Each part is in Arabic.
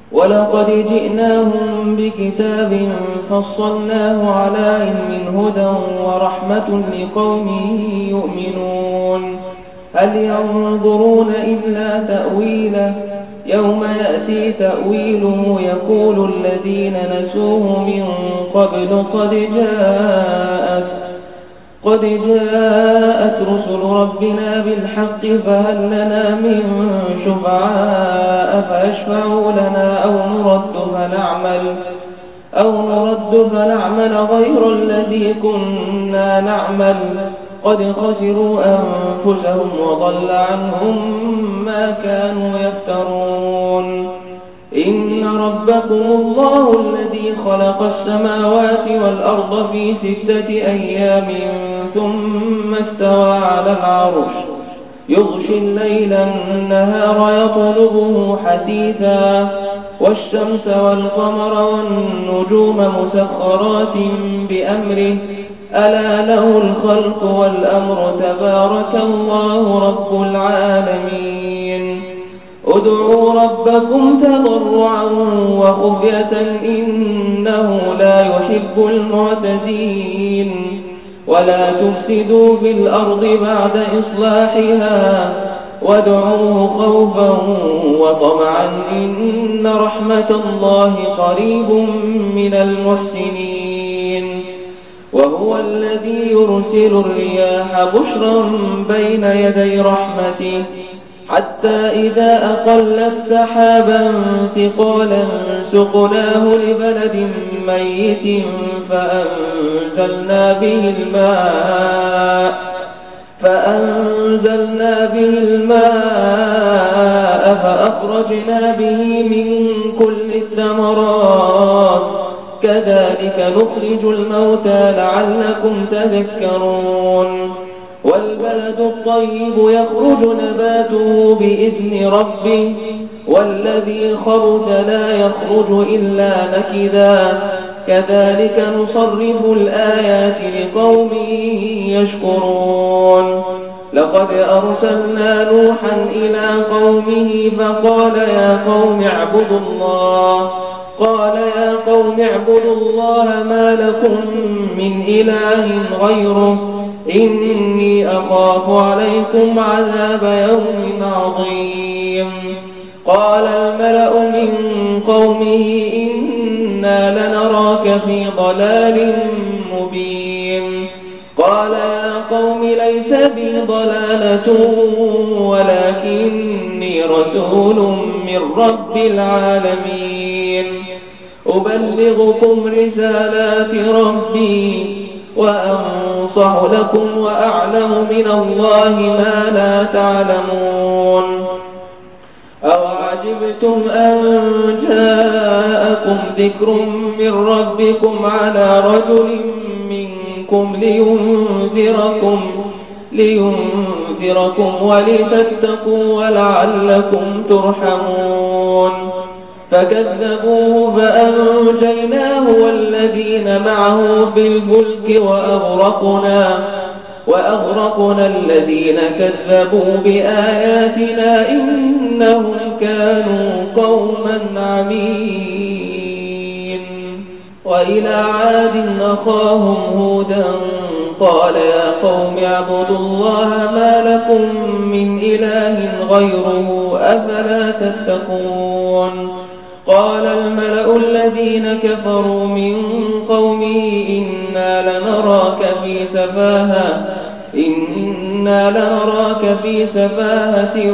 ولقد جئناهم بكتاب فصلناه على علم هدى ورحمة لقوم يؤمنون هل ينظرون إلا تأويله يوم يأتي تأويله يقول الذين نسوه من قبل قد جاءت رسل ربنا بالحق فهل لنا من شفعاء فيشفعوا لنا أو نرد فنعمل غير الذي كنا نعمل قد خسروا أنفسهم وضل عنهم ما كانوا يفترون إن ربكم الله الذي خلق السماوات والأرض في 6 أيام ثم استوى على العرش يغشي الليل النهار يطلبه حثيثا والشمس والقمر والنجوم مسخرات بأمره ألا له الخلق والأمر تبارك الله رب العالمين ادعوا ربكم تضرعا وخفية إنه لا يحب المعتدين ولا تفسدوا في الأرض بعد إصلاحها وادعوه خوفا وطمعا إن رحمة الله قريب من المحسنين وهو الذي يرسل الرياح بشرا بين يدي رحمته حتى إذا أقلت سحابا ثقالا سقناه لبلد ميت فأنزلنا به الماء فأخرجنا به من كل الثمرات كذلك نخرج الموتى لعلكم تذكرون والبلد الطيب يخرج نباته بإذن ربه والذي خبث لا يخرج إلا نكدا كذلك نصرف الآيات لقوم يشكرون لقد أرسلنا نوحا إلى قومه فقال يا قوم اعبدوا الله ما لكم من إله غيره إني أخاف عليكم عذاب يوم عظيم قال الملأ من قومه إنا لنراك في ضلال مبين قال يا قوم ليس بي ضلالة ولكني رسول من رب العالمين أبلغكم رسالات ربي وأنصح لكم وأعلم من الله ما لا تعلمون أوعجبتم أن جاءكم ذكر من ربكم على رجل منكم لينذركم ولتتقوا ولعلكم ترحمون فكذبوه فأنجيناه والذين معه في الفلك وأغرقنا الذين كذبوا بآياتنا إنهم كانوا قوما عمين وإلى عاد أخاهم هودا قال يا قوم اعبدوا الله ما لكم من إله غيره أفلا تتقون قال الملأ الذين كفروا من قومه إنا لنراك في سفاهة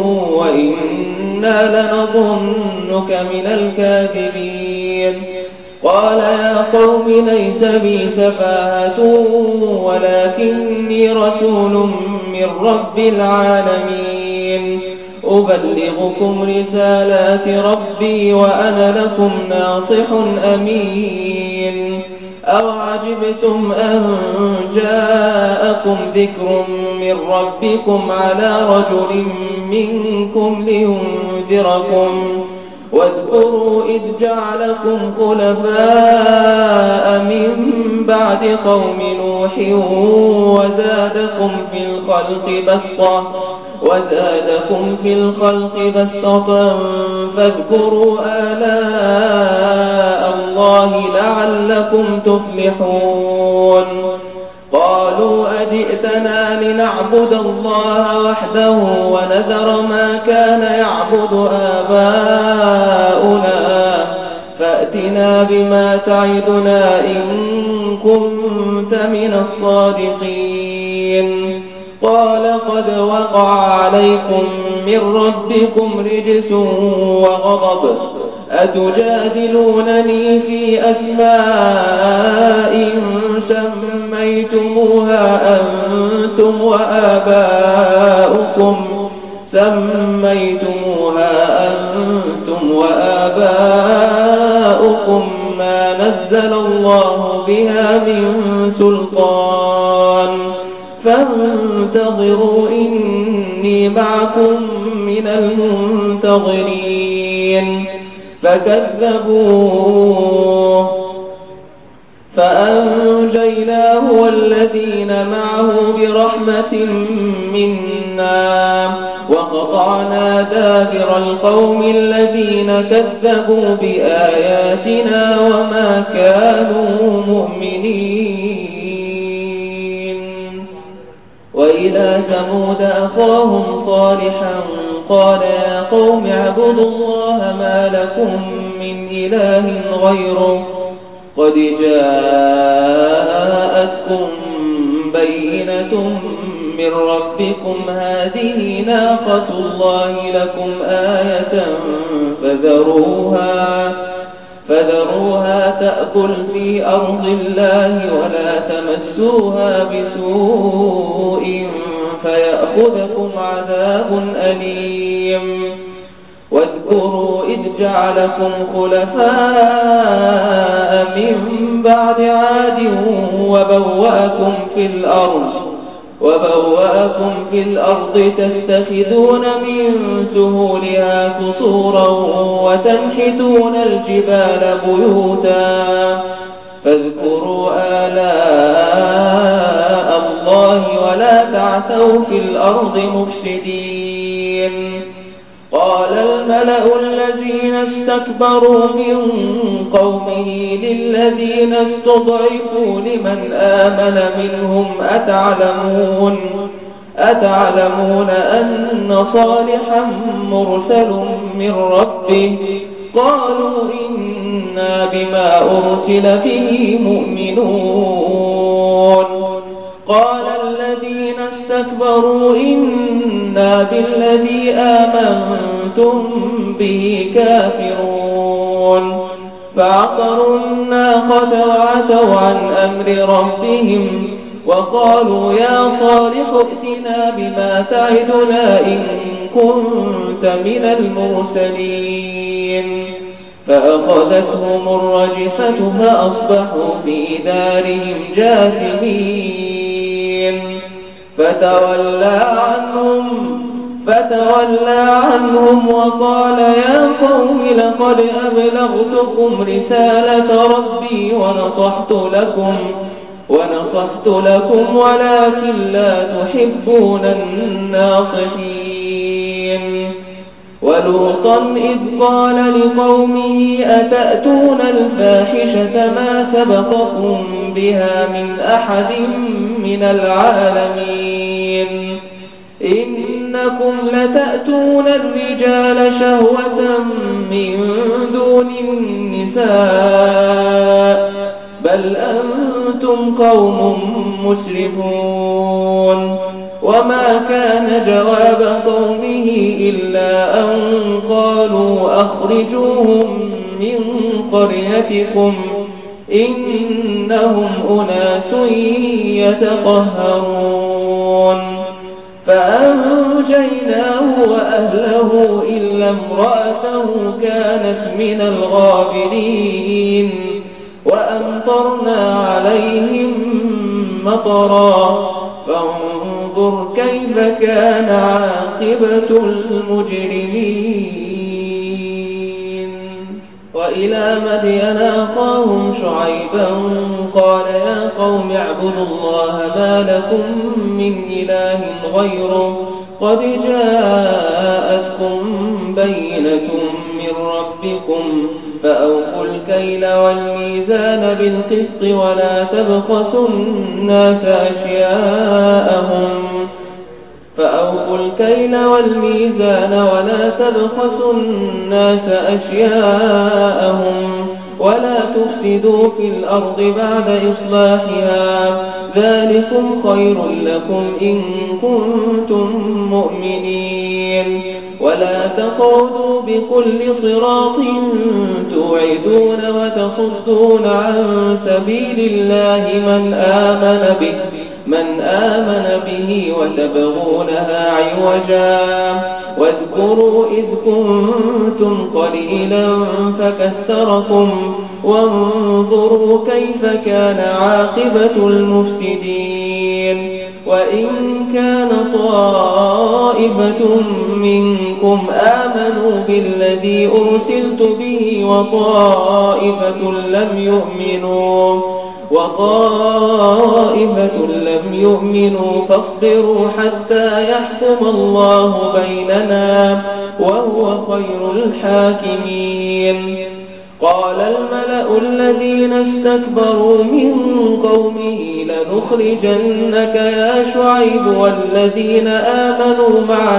وإنا لنظنك من الكاذبين قال يا قوم ليس بي سفاهة ولكني رسول من رب العالمين أبلغكم رسالات ربي وأنا لكم ناصح أمين أوعجبتم أن جاءكم ذكر من ربكم على رجل منكم لينذركم واذكروا إذ جعلكم خلفاء من بعد قوم نوح وزادكم في الخلق بسطة وزادكم في الخلق بسطة فاذكروا آلاء الله لعلكم تفلحون قالوا أجئتنا لنعبد الله وحده ونذر ما كان يعبد آباؤنا فأتنا بما تعدنا إن كنت من الصادقين قال قد وقع عليكم من ربكم رجس وغضب أتجادلونني في أسماء سميتموها أنتم وآباؤكم ما نزل الله بها من سلطان فانتظروا إني معكم من المنتظرين فكذبوه فأنجيناه والذين معه برحمة منا وقطعنا دابر القوم الذين كذبوا بآياتنا وما كانوا مؤمنين وإلى ثمود أخاهم صالحا قال يا قوم اعبدوا الله ما لكم من إله غيره قد جاءتكم بينة من ربكم هذه ناقة الله لكم آية فذروها تأكل في أرض الله ولا تمسوها بسوء فيأخذكم عذاب أليم واذكروا إذ جعلكم خلفاء من بعد عاد وبوأكم في الأرض تتخذون من سهولها قصورا وتنحتون الجبال بيوتا فاذكروا آلاء الله ولا تعثوا في الأرض مفسدين قال الملأ الذين استكبروا من قومه للذين استضعفوا لمن آمن منهم أتعلمون أن صالحا مرسل من ربه قالوا إنا بما أرسل به مؤمنون قال الذين استكبروا إنا بالذي آمنتم به كافرون فعقروا الناقة وعتوا عن أمر ربهم وقالوا يا صالح ائتنا بما تعدنا إن كنت من المرسلين فأخذتهم الرجفة فأصبحوا في دارهم جاثمين فتولى عنهم وقال يا قوم لقد أبلغتكم رسالة ربي ونصحت لكم ولكن لا تحبون الناصحين ولوطا إذ قال لقومه أتأتون الفاحشة ما سبقكم بها من أحد من العالمين إنكم لتأتون الرجال شهوة من دون النساء بل أنتم قوم مسرفون وما كان جواب قومه إلا أن قالوا أخرجوهم من قريتكم إنهم أناس يتطهرون فأنجيناه وأهله إلا امرأته كانت من الغابرين وأمطرنا عليهم مطرا فانظر كيف كان عاقبة المجرمين وإلى مدين أخاهم شعيبا قال يا قوم اعبدوا الله ما لكم من إله غيره قد جاءتكم بينة من ربكم فأوفوا الكيل والميزان بالقسط ولا تبخسوا الناس أشياءهم ولا تفسدوا في الأرض بعد إصلاحها ذلكم خير لكم إن كنتم مؤمنين ولا تقعدوا بكل صراط توعدون وتصدون عن سبيل الله من آمن به وتبغونها عوجا واذكروا إذ كنتم قليلا فكثركم وانظروا كيف كان عاقبة المفسدين وإن كان طائفة منكم آمنوا بالذي أرسلت به وطائفة لم يؤمنوا فاصبروا حتى يحكم الله بيننا وهو خير الحاكمين قال الملأ الذين استكبروا من قومه لنخرجنك يا شعيب والذين آمنوا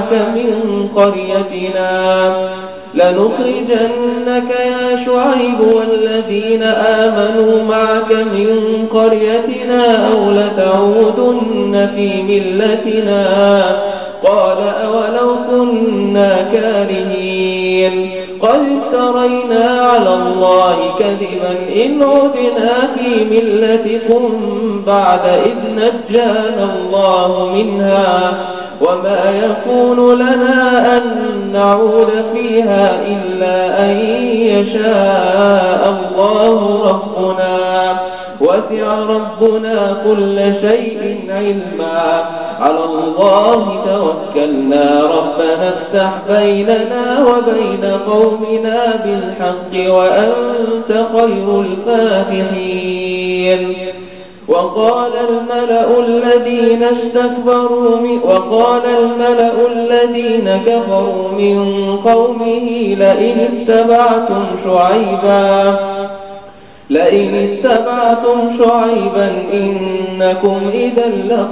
معك من قريتنا أو لتعودن في ملتنا قال أولو كنا كارهين قد افترينا على الله كذبا إن عدنا في ملتكم بعد إذ نجانا الله منها وما يكون لنا أن نعود فيها إلا أن يشاء الله ربنا وسع ربنا كل شيء علما على الله توكلنا ربنا افتح بيننا وبين قومنا بالحق وأنت خير الفاتحين وقال الملأ الذين كفروا من قومه لئن اتبعتم شعيبا إنكم إذا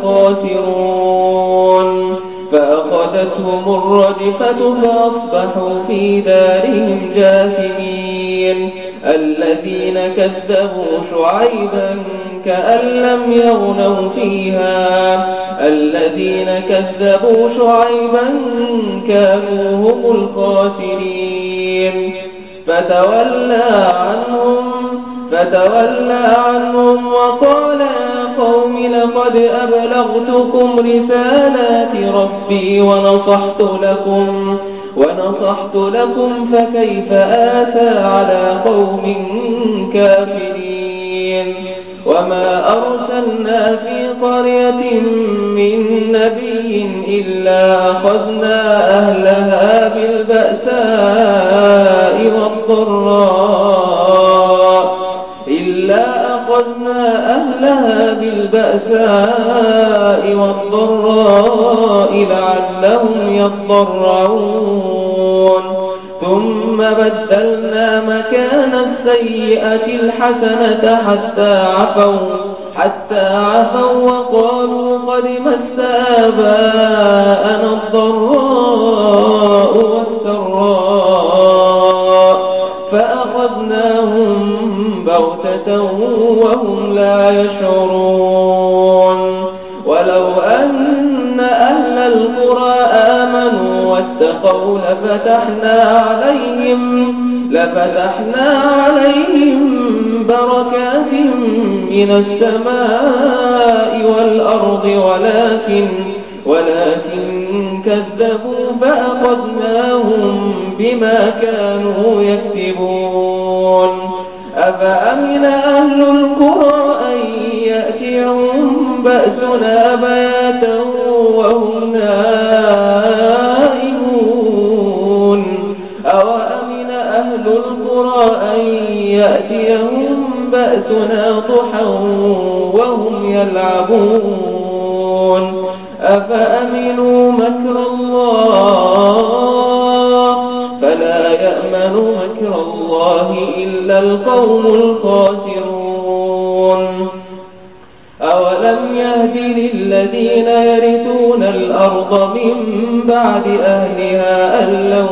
لخاسرون فأخذتهم الرجفة فأصبحوا في دارهم جاثمين الذين كذبوا شعيبا كأن لم يغنوا فيها الذين كذبوا شعيبا كانوا هم الخاسرين فتولى عنهم وقال يا قوم لقد أبلغتكم رسالات ربي ونصحت لكم فكيف آسى على قوم كافرين وما أرسلنا في قرية من نبي إلا أخذنا أهلها بالبأساء والضراء لعلهم يضرعون ثم بدلنا مكان السيئة الحسنة حتى عفوا وقالوا قد مس آباءنا الضراء والسراء فأخذناهم بغتة وهم لا يشعرون ولو أن أهل القرى آمنوا واتقوا لفتحنا عليهم بركات من السماء والأرض ولكن كذبوا فأخذناهم بما كانوا يكسبون أفأمن أهل القرى أن يأتيهم بأسنا بياتا وهم نائمون أوأمن أهل القرى أن يأتيهم بأسنا ضحى وهم يلعبون أفأمنوا مكر الله فلا يأمن مكر الله إلا القوم الخاسرون أولم يهد للذين يرثون الأرض من بعد أهلها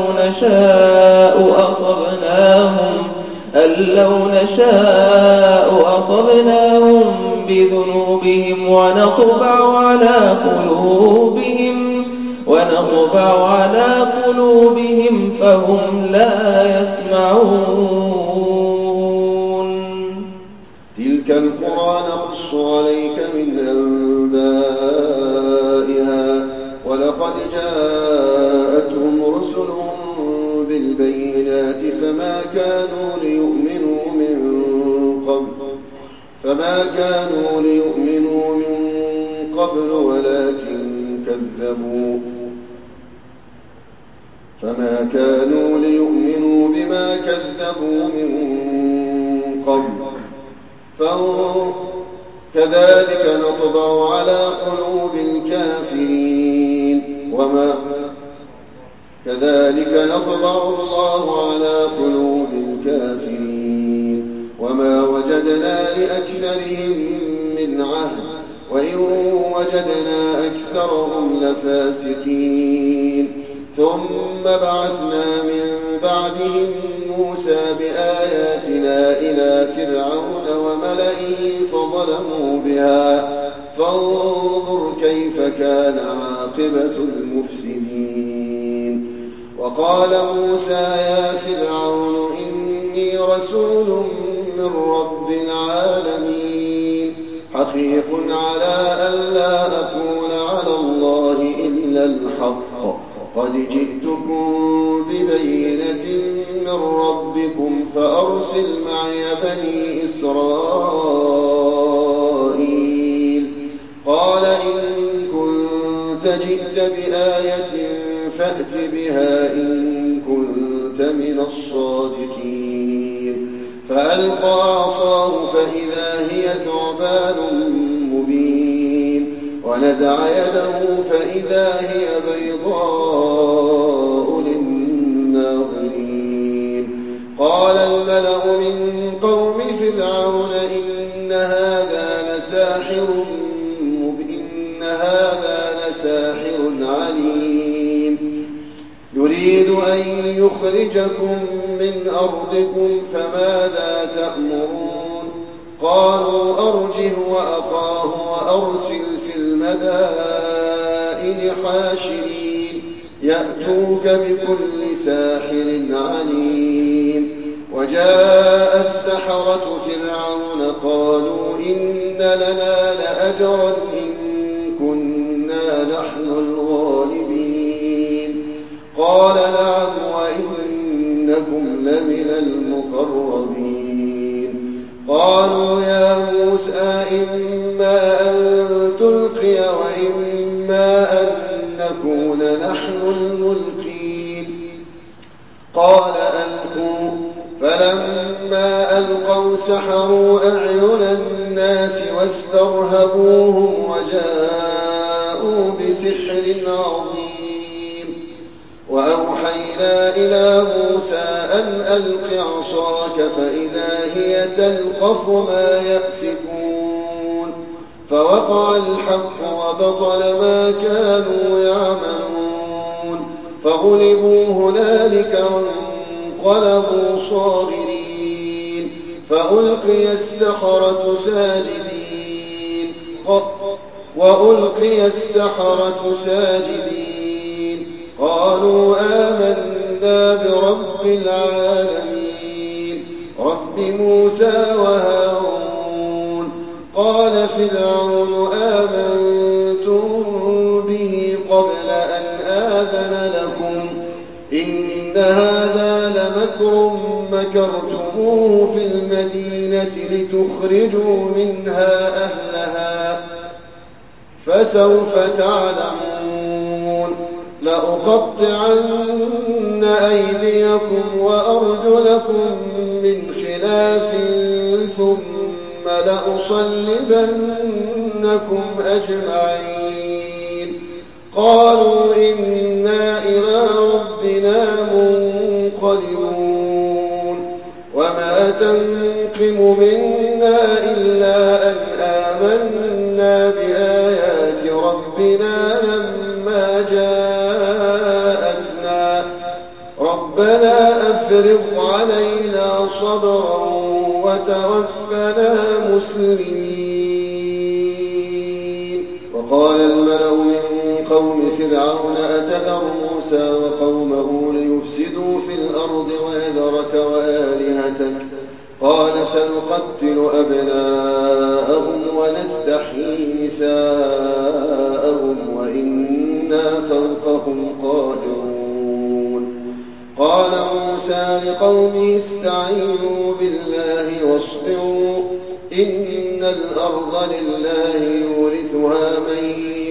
أن لو نشاء أصبناهم بذنوبهم ونطبع على قلوبهم فهم لا يسمعون. تلك القرى نقص عليك من أنبائها ولقد جاءتهم رسلهم بالبينات فما كانوا ليؤمنوا من قبل بما كذبوا من قبل كذلك نطبع على قلوب الكافرين كذلك يطبع الله على قلوب الكافرين وما وجدنا لأكثرهم من عهد وإن وجدنا أكثرهم لفاسقين ثم بعثنا من بعدهم موسى بآياتنا إلى فرعون وملئه فظلموا بها فانظر كيف كان عاقبة المفسدين. وقال موسى يا فرعون إني رسول من رب العالمين حقيق على ألا أكون على الله إلا الحق قد جئتكم ببينة من ربكم فأرسل معي بني إسرائيل. قال إن كنت جئت بآية فأت بها إن كنت من الصادقين. فألقى عصاه فإذا هي ثعبان مبين ونزع يده فإذا هي بيضاء للناظرين. قال الملأ من قوم فرعون إن هذا لساحر عليم يريد أن يخرجكم من أرضكم فماذا تأمرون. قالوا أرجه وأخاه وأرسل في المدائن حاشرين يأتوك بكل ساحر عليم. وجاء السحرة فرعون قالوا إن لنا لأجرا إن كنا نحن الغالبين. قال نعم وإنكم لمن المقربين. قالوا يا موسى إما أن تلقي وإما أن نكون نحن الملقين. قال ألقوا فلما ألقوا سحروا أعين الناس واسترهبوهم وجاءوا بسحر عظيم. وأوحينا إلى موسى أن ألق عصاك فإذا هي تلقف ما يأفكون. فوقع الحق وبطل ما كانوا يعملون فغلبوا هنالك وانقلبوا صاغرين. فألقي السحرة ساجدين قالوا آمنا برب العالمين رب موسى وهارون. قال فرعون آمنتم به قبل أن آذن لكم إن هذا لمكر مكرتموه في المدينة لتخرجوا منها أهلها فسوف تعلمون. لأقطعن أيديكم وأرجلكم من خلاف ثم لأصلبنكم أجمعين قالوا إنا إلى ربنا منقلبون وما تنقم منا إلا أن آمنا بآيات ربنا لما جاءتنا ربنا أفرغ علينا صبرا وتوفنا مسلمين. وقال الملأ من قوم فرعون أتذر موسى وقومه ليفسدوا في الأرض ويذرك وآلهتك قال سنقتل أبناءهم ونستحيي نساءهم وإنا فوقهم قاهرون. قال موسى لقومه استعينوا بالله واصبروا إن الأرض لله يورثها من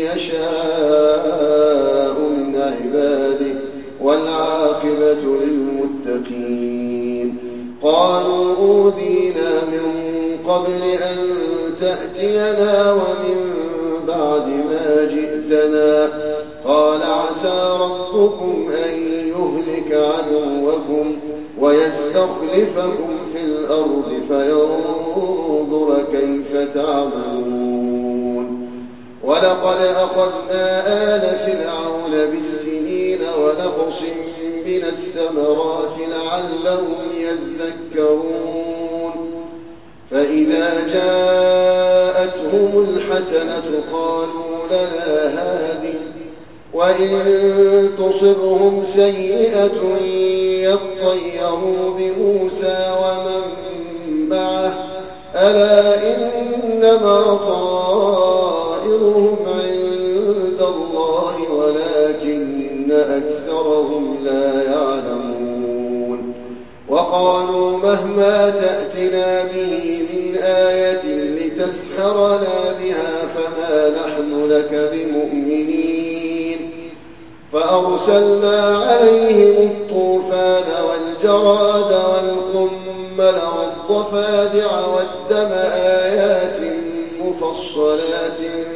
يشاء من عباده والعاقبة للمتقين. قالوا أوذينا من قبل أن تأتينا ومن بعد ما جئتنا قال عسى ربكم أن يهلك عدوكم ويستخلفكم في الأرض فينظر كيف تعملون. ولقد أخذنا آل فرعون بالسنين ونقص من الثمرات لعلهم يذكرون. فإذا جاءتهم الحسنة قالوا لنا هذه وإن تصبهم سيئة يطيروا بموسى ومن معه ألا إنما طائرهم عند الله ولكن أكثرهم لا يعلمون. وقالوا مهما تأتنا به من آية لتسحرنا بها فما نحن لك بمؤمنين. فأرسلنا عليهم الطوفان والجراد والقمل والضفادع والدم آيات مفصلات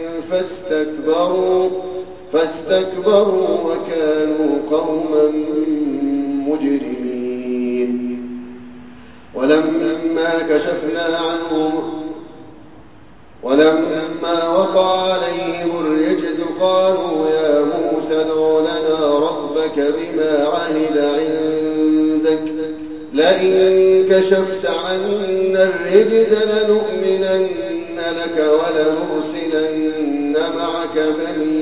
فاستكبروا وكانوا قوما مجرمين. ولما وقع عليهم الرجز قالوا يا موسى ادع لنا ربك بما عهد عندك لئن كشفت عنا الرجز لنؤمنن لك ولنرسلن معك بني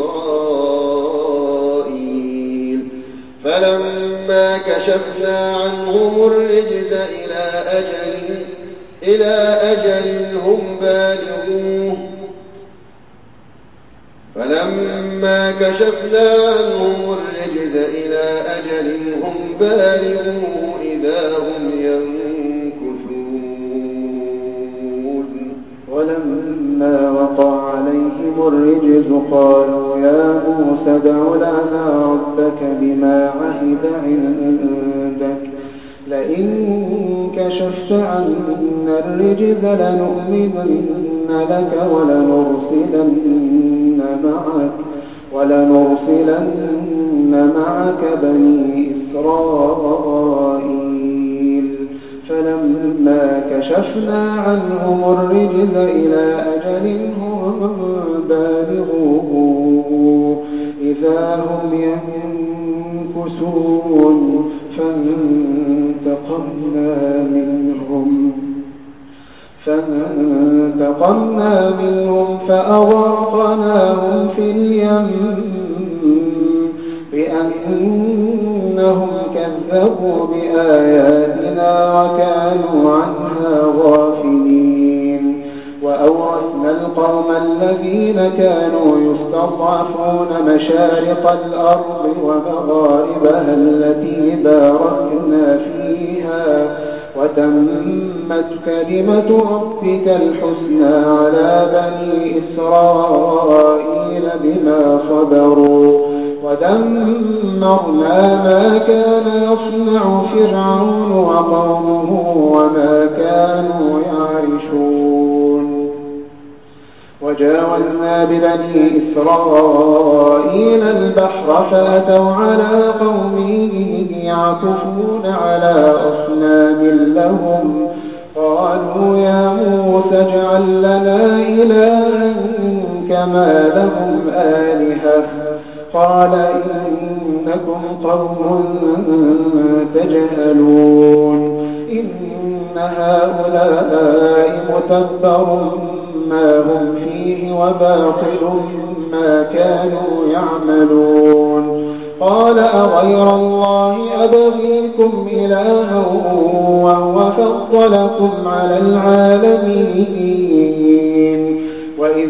إسرائيل. فلما كشفنا عنهم الرجز إلى أجل هم بالغوه إذا هم ينكثون. ولما وقع عليهم الرجز قالوا يا موسى ادع لنا ربك بما عهد عندك لئن كشفت عنا الرجز لنؤمنن لك ولنرسلن معك بني إسرائيل. فلما كشفنا عنهم الرجز إلى أجل هم بالغوه إذا هم ينكثون. فانتقمنا منهم فأغرقناهم في اليم بأنهم كذبوا بآياتنا وكانوا عنها غافلين. وأورثنا القوم الذين كانوا يستضعفون مشارق الأرض ومغاربها التي باركنا فيها وتمت كلمة ربك الحسنى على بني إسرائيل بما صبروا ودمرنا ما كان يصنع فرعون وقومه وما كانوا يعرشون. وجاوزنا ببني إسرائيل البحر فأتوا على قوم يعكفون على أصنام لهم قالوا يا موسى اجعل لنا إلها كما لهم آلهة قال إنكم قوم تجهلون إن هؤلاء متبر ما هم فيه وباطل ما كانوا يعملون قال أغير الله أبغيكم إلها وهو فضلكم على العالمين وإذ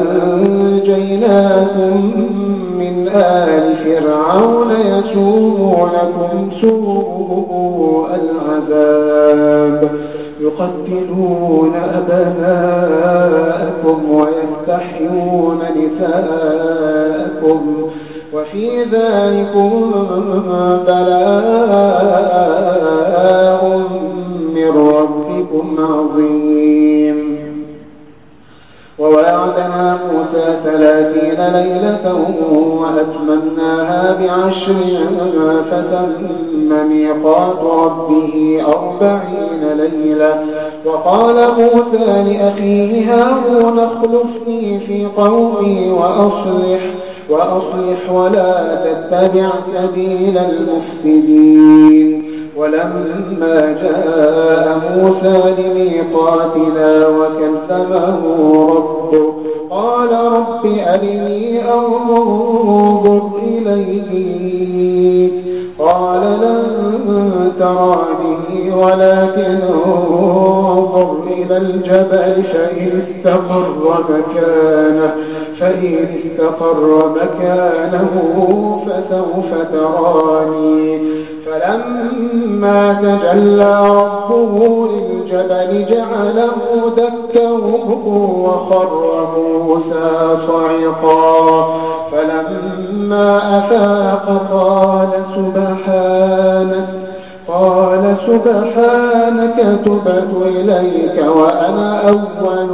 أنجيناكم من آل فرعون يسومونكم سوء العذاب يقتلون أبناءكم ويستحيون نساءكم وفي ذلكم بلاء من ربكم عظيم وواعدنا موسى 30 ليلة وأتممناها ب10 فتم ميقات ربه 40 ليلة وقال موسى لأخيه هارون اخلفني في قومي وأصلح ولا تتبع سبيل المفسدين ولما جاء موسى لميقاتنا وكلمه ربه قال رب أرني أنظر إليك قال لن تراني ولكن انظر إلى الجبل فإن استقر مكانه فسوف تراني فلما تجلى ربه للجبل جعله دكا وخر موسى صعقا فلما أفاق قال سبحانك تبت إليك وأنا أول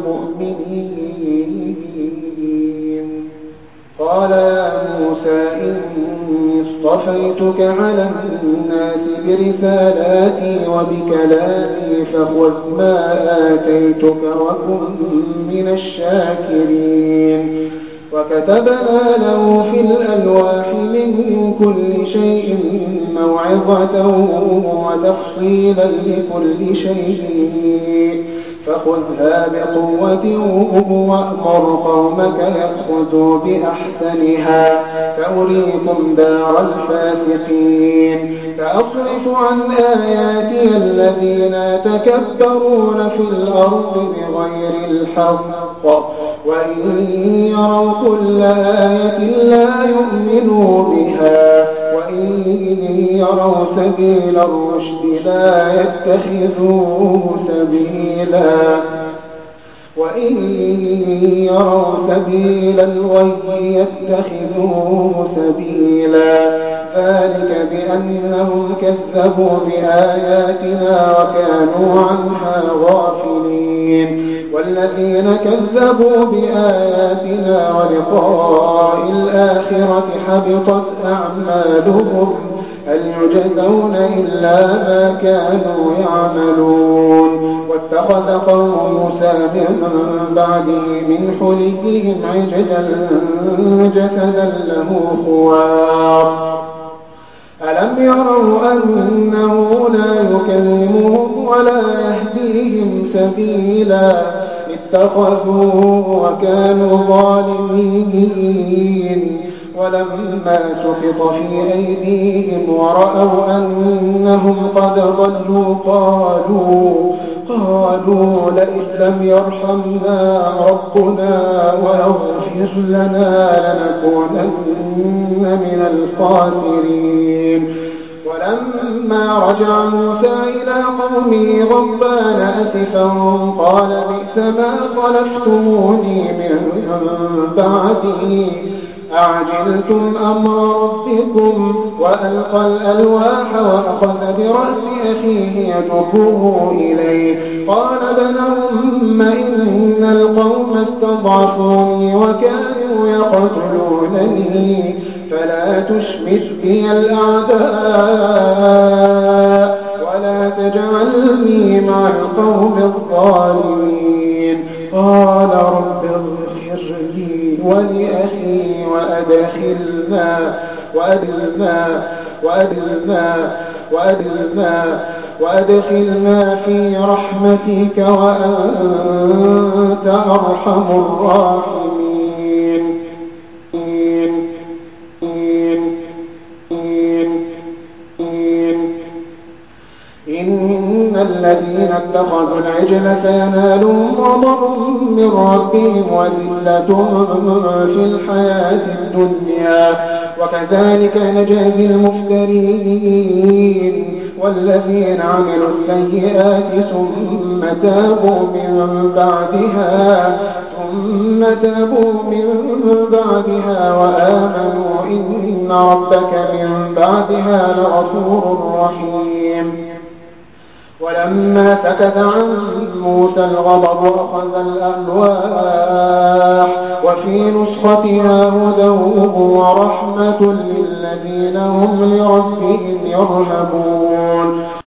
المؤمنين قال يا موسى إني اصطفيتك على الناس برسالاتي وبكلامي فخذ ما آتيتك وكن من الشاكرين وكتبنا له في الألواح من كل شيء موعظة وتفصيلا لكل شيء فخذها بقوة وأمر قومك يأخذوا بأحسنها سأريكم دار الفاسقين سأصرف عن آياتي الذين يتكبرون في الأرض بغير الحق وإن يروا كل آية لا يؤمنوا بها وإن يروا سبيل الرشد لا يتخذوه سبيلا وإن يروا سبيل الغي يتخذوه سبيلا ذلك بأنهم كذبوا بآياتنا وكانوا عنها غافلين والذين كذبوا بآياتنا ولقاء الآخرة حبطت أعمالهم هل يجزون إلا ما كانوا يعملون واتخذ قوم موسى من بعده من حليهم عجلا جسدا له خوار ألم يروا أنه لا يكلمهم ولا يهديهم سبيلا اتخذوه وكانوا ظالمين ولما سقط في أيديهم ورأوا أنهم قد ضلوا قالوا لئن لم يرحمنا ربنا ويغفر لنا لنكونن من الخاسرين ولما رجع موسى إلى قومه غضبان أسفا قال بئس ما خلفتموني من بعدي أعجلتم أمر ربكم وألقى الألواح وأخذ برأس أخيه يجره إليه قال ابن أم إن القوم استضعفوني وكانوا يقتلونني فلا تشمت بي الأعداء ولا تجعلني مع القوم الظالمين قال رب اغفر لي ولأخي وأدخلنا في رحمتك وأنت أرحم الراحمين إن الذين اتخذوا العجل سينالهم غضب من ربهم وذلة في الحياة الدنيا وكذلك نجازي المفترين والذين عملوا السيئات ثم تابوا من بعدها وآمنوا إن ربك من بعدها لغفور رحيم ولما سكت عن موسى الغضب أخذ الألواح وفي نسختها هدى ورحمة للذين هم لربهم يرهبون